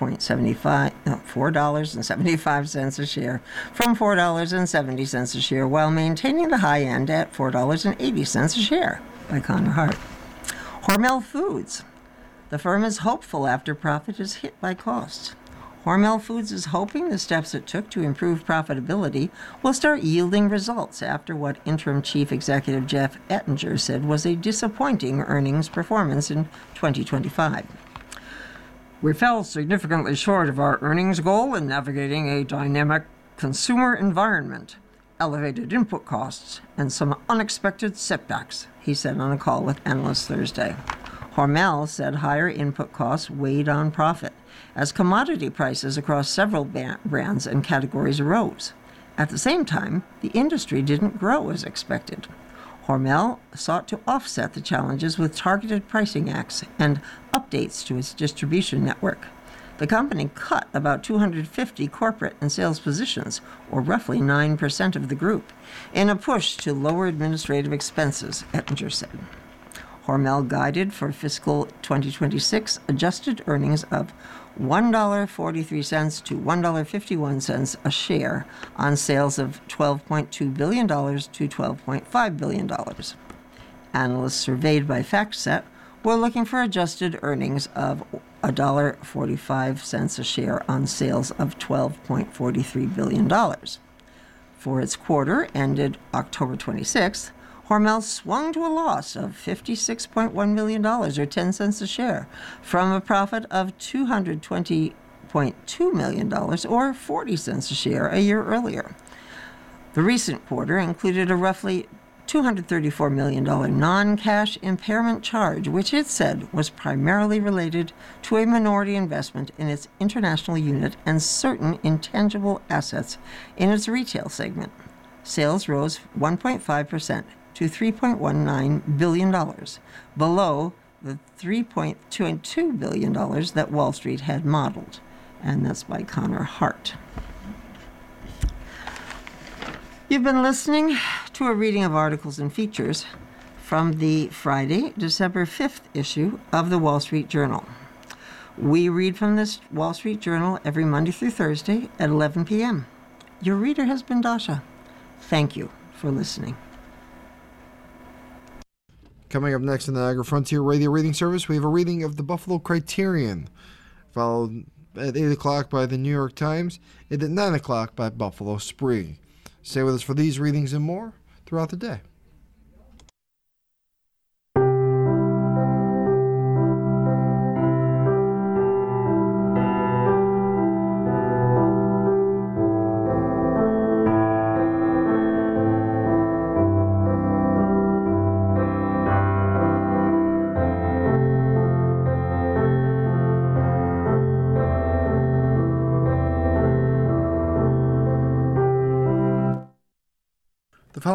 $4.75 a share from $4.70 a share, while maintaining the high end at $4.80 a share, by Connor Hart. Hormel Foods. The firm is hopeful after profit is hit by costs. Hormel Foods is hoping the steps it took to improve profitability will start yielding results after what interim chief executive Jeff Ettinger said was a disappointing earnings performance in 2025. We fell significantly short of our earnings goal in navigating a dynamic consumer environment, elevated input costs, and some unexpected setbacks, he said on a call with analysts Thursday. Hormel said higher input costs weighed on profit as commodity prices across several brands and categories rose. At the same time, the industry didn't grow as expected. Hormel sought to offset the challenges with targeted pricing acts and updates to its distribution network. The company cut about 250 corporate and sales positions, or roughly 9% of the group, in a push to lower administrative expenses, Ettinger said. Hormel guided for fiscal 2026 adjusted earnings of $1.43 to $1.51 a share on sales of $12.2 billion to $12.5 billion. Analysts surveyed by FactSet were looking for adjusted earnings of $1.45 a share on sales of $12.43 billion. For its quarter ended October 26th, Hormel swung to a loss of $56.1 million, or 10 cents a share, from a profit of $220.2 million, or 40 cents a share, a year earlier. The recent quarter included a roughly $234 million non-cash impairment charge, which it said was primarily related to a minority investment in its international unit and certain intangible assets in its retail segment. Sales rose 1.5%. to $3.19 billion, below the $3.22 billion that Wall Street had modeled. And that's by Connor Hart. You've been listening to a reading of articles and features from the Friday, December 5th issue of the Wall Street Journal. We read from this Wall Street Journal every Monday through Thursday at 11 p.m. Your reader has been Dasha. Thank you for listening. Coming up next in the Niagara Frontier Radio Reading Service, we have a reading of the Buffalo Criterion, followed at 8 o'clock by the New York Times, and at 9 o'clock by Buffalo Spree. Stay with us for these readings and more throughout the day.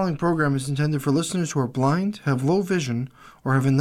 following program is intended for listeners who are blind, have low vision, or have another